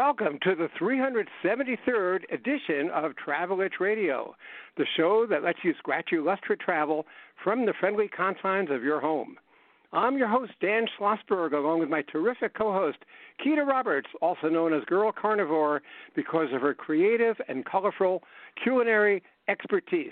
welcome to the 373rd edition of Travel Itch Radio, the show that lets you scratch your lust for travel from the friendly confines of your home. I'm your host, Dan Schlossberg, along with my terrific co-host, Keita Roberts, also known as Girl Carnivore, because of her creative and colorful culinary expertise.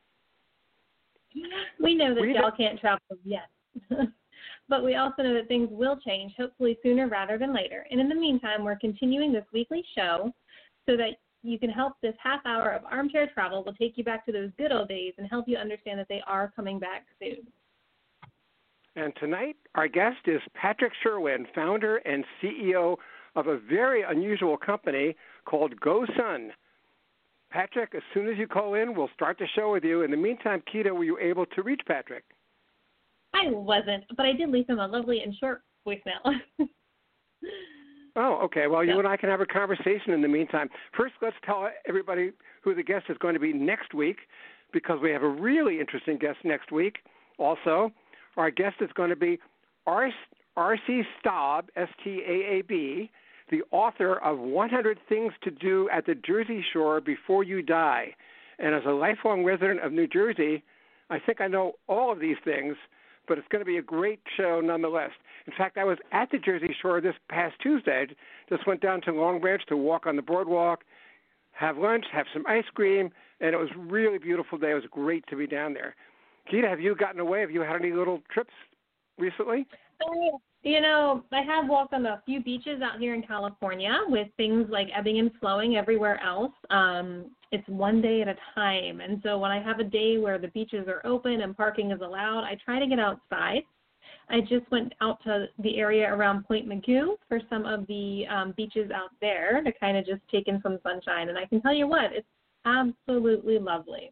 We know that y'all can't travel yet. But we also know that things will change, hopefully sooner rather than later. And in the meantime, we're continuing this weekly show so that you can help this half hour of armchair travel will take you back to those good old days and help you understand that they are coming back soon. And tonight, our guest is Patrick Sherwin, founder and CEO of a very unusual company called GoSun. Patrick, as soon as you call in, we'll start the show with you. In the meantime, Keita, were you able to reach Patrick? I wasn't, but I did leave him a lovely and short voicemail. Oh, okay. Well, you and I can have a conversation in the meantime. First, let's tell everybody who the guest is going to be next week, because we have a really interesting guest next week. Also, our guest is going to be R.C. Staab, S-T-A-A-B, the author of 100 Things to Do at the Jersey Shore Before You Die. And as a lifelong resident of New Jersey, I think I know all of these things, but it's going to be a great show nonetheless. In fact, I was at the Jersey Shore this past Tuesday. Just went down to Long Branch to walk on the boardwalk, have lunch, have some ice cream, and it was a really beautiful day. It was great to be down there. Keita, have you gotten away? Have you had any little trips recently? You know, I have walked on a few beaches out here in California with things like ebbing and flowing everywhere else. It's one day at a time. And so when I have a day where the beaches are open and parking is allowed, I try to get outside. I just went out to the area around Point Mugu for some of the beaches out there to kind of just take in some sunshine. And I can tell you what, it's absolutely lovely.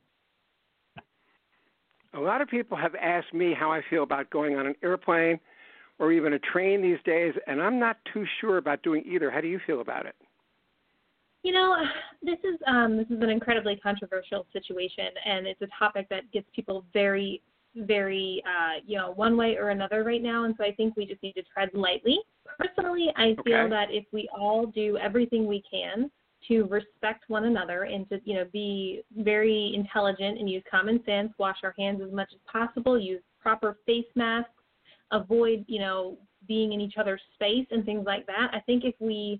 A lot of people have asked me how I feel about going on an airplane or even a train these days, and I'm not too sure about doing either. How do you feel about it? You know, this is an incredibly controversial situation, and it's a topic that gets people very, very, one way or another right now, and so I think we just need to tread lightly. Personally, I feel that if we all do everything we can to respect one another and to, be very intelligent and use common sense, wash our hands as much as possible, use proper face masks, avoid, being in each other's space and things like that. I think if we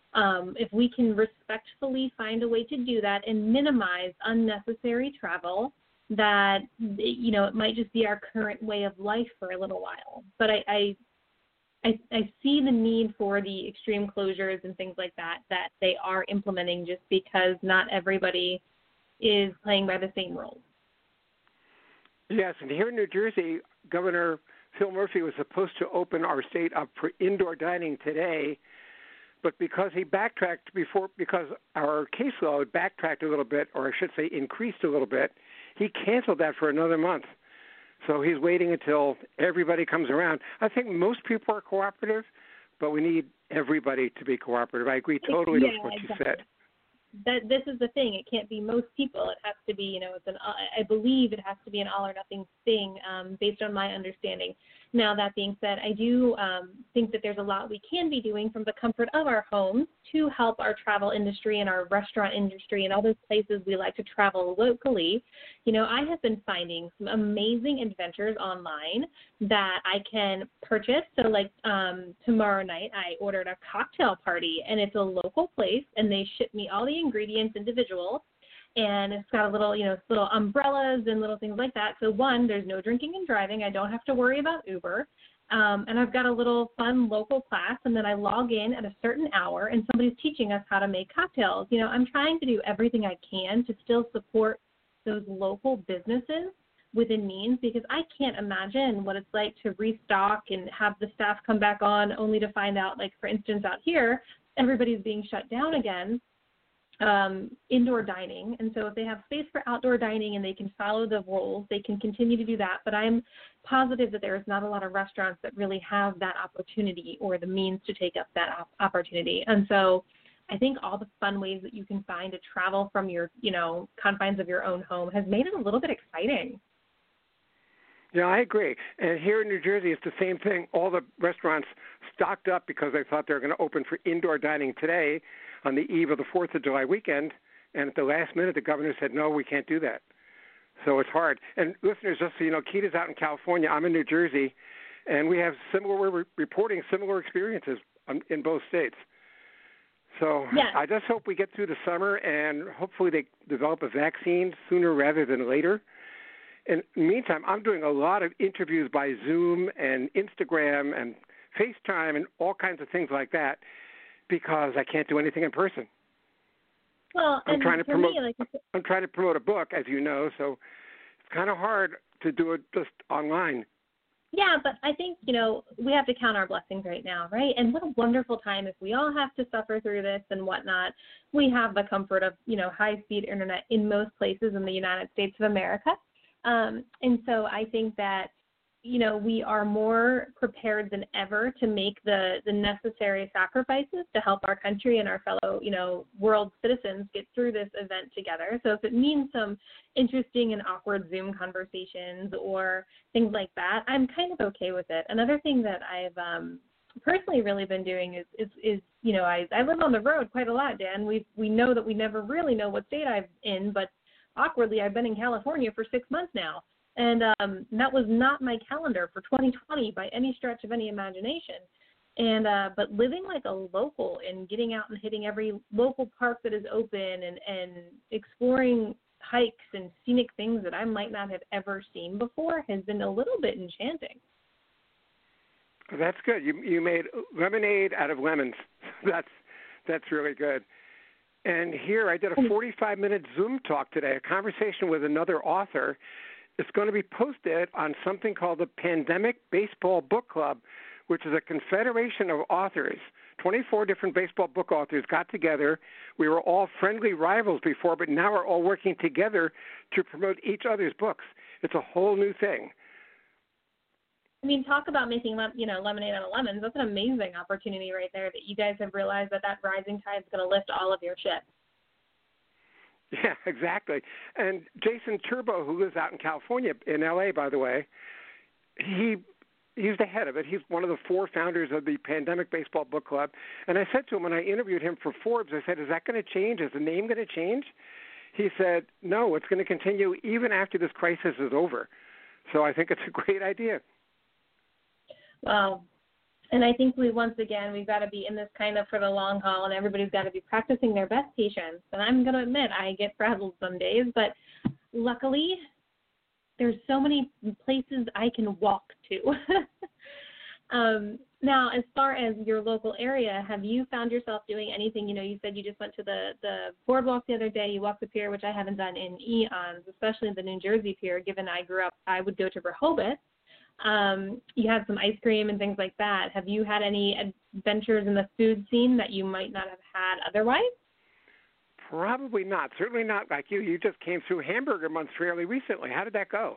can respectfully find a way to do that and minimize unnecessary travel, that, it might just be our current way of life for a little while. But I see the need for the extreme closures and things like that they are implementing just because not everybody is playing by the same rules. Yes, and here in New Jersey, Governor Phil Murphy was supposed to open our state up for indoor dining today, but because he backtracked because our caseload backtracked a little bit, or I should say increased a little bit, he canceled that for another month. So he's waiting until everybody comes around. I think most people are cooperative, but we need everybody to be cooperative. I agree totally with what you said. This is the thing. It can't be most people. It has to be, I believe it has to be an all or nothing thing based on my understanding. Now, that being said, I do think that there's a lot we can be doing from the comfort of our homes to help our travel industry and our restaurant industry and all those places we like to travel locally. I have been finding some amazing adventures online that I can purchase. So, like tomorrow night, I ordered a cocktail party, and it's a local place, and they ship me all the ingredients individual. And it's got a little, little umbrellas and little things like that. So, one, there's no drinking and driving. I don't have to worry about Uber. And I've got a little fun local class, and then I log in at a certain hour, and somebody's teaching us how to make cocktails. I'm trying to do everything I can to still support those local businesses within means, because I can't imagine what it's like to restock and have the staff come back on only to find out, like, for instance, out here, everybody's being shut down again. Indoor dining. And so if they have space for outdoor dining and they can follow the rules, they can continue to do that. But I'm positive that there is not a lot of restaurants that really have that opportunity or the means to take up that opportunity. And so I think all the fun ways that you can find to travel from your, confines of your own home has made it a little bit exciting. Yeah, I agree. And here in New Jersey, it's the same thing. All the restaurants stocked up because they thought they were going to open for indoor dining today on the eve of the 4th of July weekend. And at the last minute, the governor said, no, we can't do that. So it's hard. And listeners, just so you know, Keita's out in California. I'm in New Jersey. And we have we're reporting similar experiences in both states. So yeah. I just hope we get through the summer and hopefully they develop a vaccine sooner rather than later. In the meantime, I'm doing a lot of interviews by Zoom and Instagram and FaceTime and all kinds of things like that because I can't do anything in person. Well, I'm trying to promote a book, as you know, so it's kind of hard to do it just online. Yeah, but I think, we have to count our blessings right now, right? And what a wonderful time if we all have to suffer through this and whatnot. We have the comfort of, high-speed internet in most places in the United States of America. And so I think that, we are more prepared than ever to make the necessary sacrifices to help our country and our fellow, world citizens get through this event together. So if it means some interesting and awkward Zoom conversations or things like that, I'm kind of okay with it. Another thing that I've personally really been doing is I live on the road quite a lot, Dan. We know that we never really know what state I'm in, but awkwardly I've been in California for 6 months now. And that was not my calendar for 2020 by any stretch of any imagination. And but living like a local and getting out and hitting every local park that is open and exploring hikes and scenic things that I might not have ever seen before has been a little bit enchanting. That's good. You made lemonade out of lemons. That's really good. And here I did a 45-minute Zoom talk today, a conversation with another author. It's going to be posted on something called the Pandemic Baseball Book Club, which is a confederation of authors. 24 different baseball book authors got together. We were all friendly rivals before, but now we're all working together to promote each other's books. It's a whole new thing. I mean, talk about making lemonade out of lemons. That's an amazing opportunity right there that you guys have realized that rising tide is going to lift all of your ships. Yeah, exactly. And Jason Turbo, who lives out in California, in L.A., by the way, he's the head of it. He's one of the 4 founders of the Pandemic Baseball Book Club. And I said to him when I interviewed him for Forbes, I said, is that going to change? Is the name going to change? He said, no, it's going to continue even after this crisis is over. So I think it's a great idea. Well, and I think we've got to be in this kind of for the long haul, and everybody's got to be practicing their best patience. And I'm going to admit I get frazzled some days, but luckily there's so many places I can walk to. Now, as far as your local area, have you found yourself doing anything? You said you just went to the boardwalk the other day. You walked the pier, which I haven't done in eons, especially the New Jersey pier, given I grew up, I would go to Rehoboth. You had some ice cream and things like that. Have you had any adventures in the food scene that you might not have had otherwise? Probably not. Certainly not like you. You just came through Hamburger Month fairly recently. How did that go?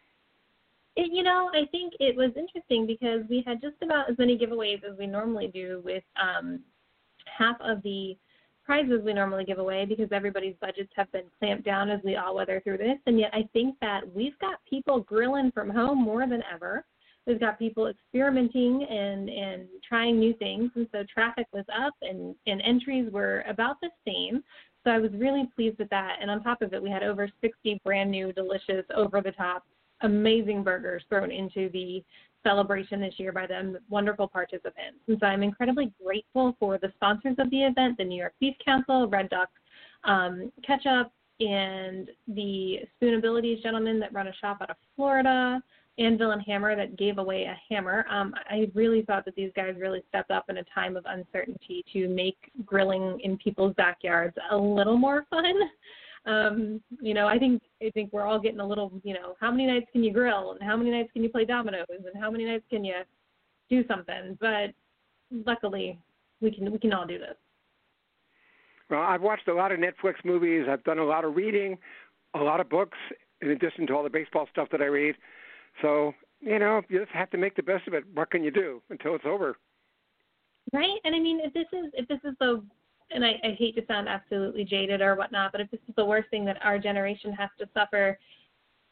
I think it was interesting because we had just about as many giveaways as we normally do with half of the prizes we normally give away because everybody's budgets have been clamped down as we all weather through this. And yet I think that we've got people grilling from home more than ever. We've got people experimenting and trying new things. And so traffic was up and entries were about the same. So I was really pleased with that. And on top of it, we had over 60 brand new, delicious, over-the-top, amazing burgers thrown into the celebration this year by the wonderful participants. And so I'm incredibly grateful for the sponsors of the event, the New York Beef Council, Red Duck Ketchup, and the Spoonabilities gentlemen that run a shop out of Florida, Anvil and Hammer that gave away a hammer. I really thought that these guys really stepped up in a time of uncertainty to make grilling in people's backyards a little more fun. I think we're all getting a little, how many nights can you grill and how many nights can you play dominoes and how many nights can you do something? But luckily we can all do this. Well, I've watched a lot of Netflix movies. I've done a lot of reading, a lot of books, in addition to all the baseball stuff that I read. So, you just have to make the best of it. What can you do until it's over? Right. And I mean, if this is the, and I hate to sound absolutely jaded or whatnot, but if this is the worst thing that our generation has to suffer,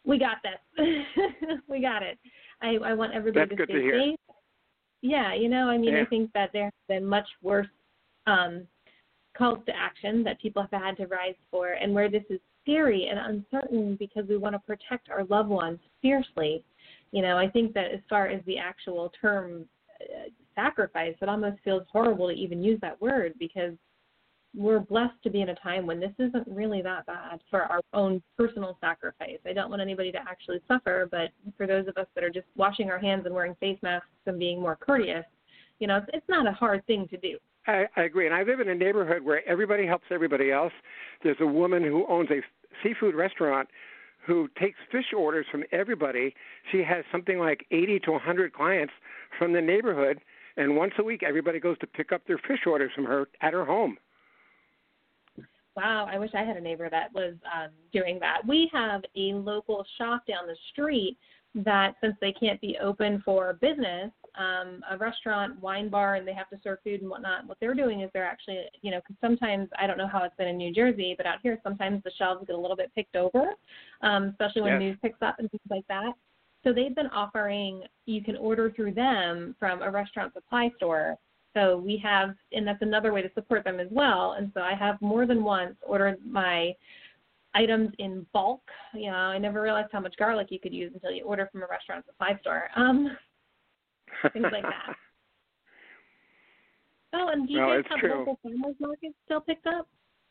We got this. We got it. I want everybody That's to good stay to hear. safe. Yeah, I mean, Yeah. I think that there have been much worse calls to action that people have had to rise for, and where this is scary and uncertain because we want to protect our loved ones fiercely. I think that as far as the actual term sacrifice, it almost feels horrible to even use that word because we're blessed to be in a time when this isn't really that bad for our own personal sacrifice. I don't want anybody to actually suffer, but for those of us that are just washing our hands and wearing face masks and being more courteous, it's not a hard thing to do. I agree. And I live in a neighborhood where everybody helps everybody else. There's a woman who owns a seafood restaurant who takes fish orders from everybody. She has something like 80 to 100 clients from the neighborhood, and once a week everybody goes to pick up their fish orders from her at her home. Wow, I wish I had a neighbor that was doing that. We have a local shop down the street that, since they can't be open for business, a restaurant, wine bar, and they have to serve food and whatnot, what they're doing is they're actually, because sometimes, I don't know how it's been in New Jersey, but out here sometimes the shelves get a little bit picked over, especially when news picks up and things like that. So they've been offering, you can order through them from a restaurant supply store. So we have, and that's another way to support them as well. And so I have more than once ordered my items in bulk. I never realized how much garlic you could use until you order from a restaurant supply store. Things like that. Oh, and do you guys have local farmers markets still picked up?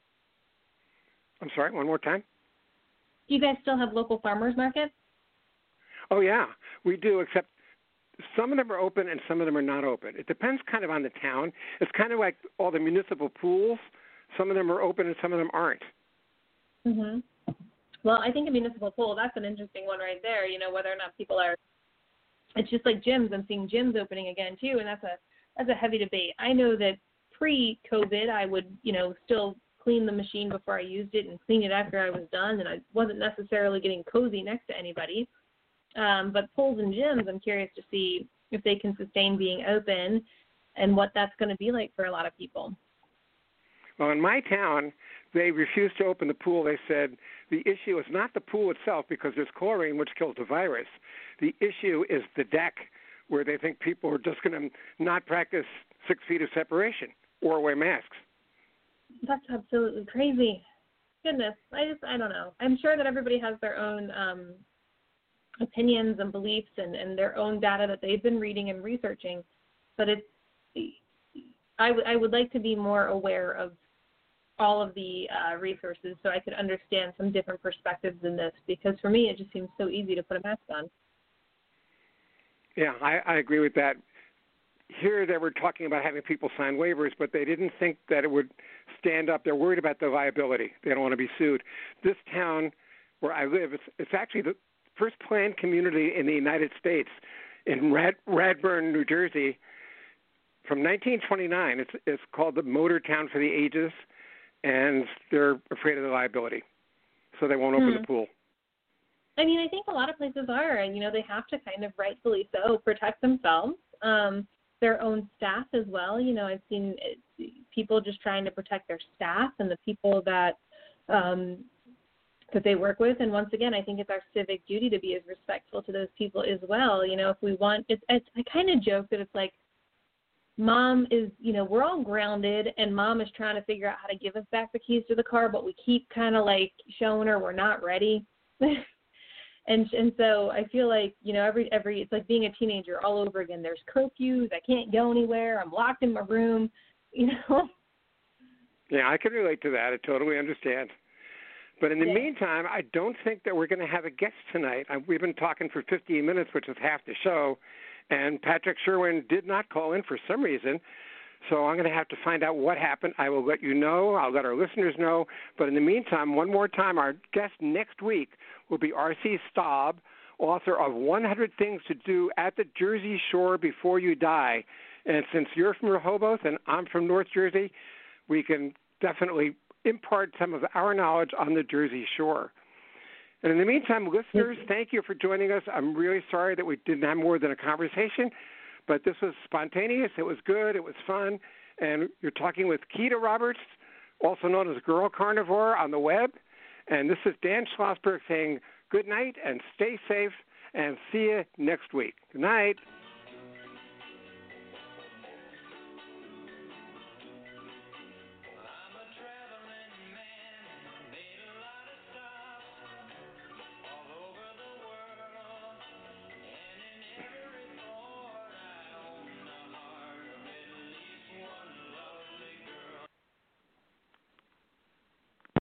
I'm sorry, one more time? Do you guys still have local farmers markets? Oh, yeah, we do, except some of them are open and some of them are not open. It depends kind of on the town. It's kind of like all the municipal pools. Some of them are open and some of them aren't. Mm-hmm. Well, I think a municipal pool, that's an interesting one right there, whether or not people are, it's just like gyms. I'm seeing gyms opening again, too, and that's a heavy debate. I know that pre-COVID, I would, still clean the machine before I used it and clean it after I was done, and I wasn't necessarily getting cozy next to anybody. But pools and gyms, I'm curious to see if they can sustain being open and what that's going to be like for a lot of people. Well, in my town, they refused to open the pool. They said the issue is not the pool itself because there's chlorine, which kills the virus. The issue is the deck, where they think people are just going to not practice 6 feet of separation or wear masks. That's absolutely crazy. Goodness, I don't know. I'm sure that everybody has their own opinions and beliefs and their own data that they've been reading and researching, but I would like to be more aware of all of the resources so I could understand some different perspectives in this, because for me it just seems so easy to put a mask on. Yeah, I agree with that. Here they were talking about having people sign waivers, but they didn't think that it would stand up. They're worried about the liability. They don't want to be sued. This town where I live, it's actually the first planned community in the United States in Radburn, New Jersey, from 1929. It's called the Motor Town for the Ages, and they're afraid of the liability, so they won't open the pool. I mean, I think a lot of places are, and, they have to kind of rightfully so protect themselves, their own staff as well. I've seen people just trying to protect their staff and the people that they work with. And once again, I think it's our civic duty to be as respectful to those people as well. If we want, I kind of joke that it's like, Mom is, we're all grounded and Mom is trying to figure out how to give us back the keys to the car, but we keep kind of like showing her we're not ready. And so I feel like, every it's like being a teenager all over again. There's curfews. I can't go anywhere. I'm locked in my room, Yeah, I can relate to that. I totally understand. But in the meantime, I don't think that we're going to have a guest tonight. We've been talking for 15 minutes, which is half the show, and Patrick Sherwin did not call in for some reason. So I'm going to have to find out what happened. I will let you know. I'll let our listeners know. But in the meantime, one more time, our guest next week will be R.C. Staub, author of 100 Things to Do at the Jersey Shore Before You Die. And since you're from Rehoboth and I'm from North Jersey, we can definitely impart some of our knowledge on the Jersey Shore. And in the meantime, listeners, thank you for joining us. I'm really sorry that we didn't have more than a conversation, but this was spontaneous. It was good. It was fun. And you're talking with Keita Roberts, also known as Girl Carnivore on the web. And this is Dan Schlossberg saying Good night and stay safe, and see you next week. Good night.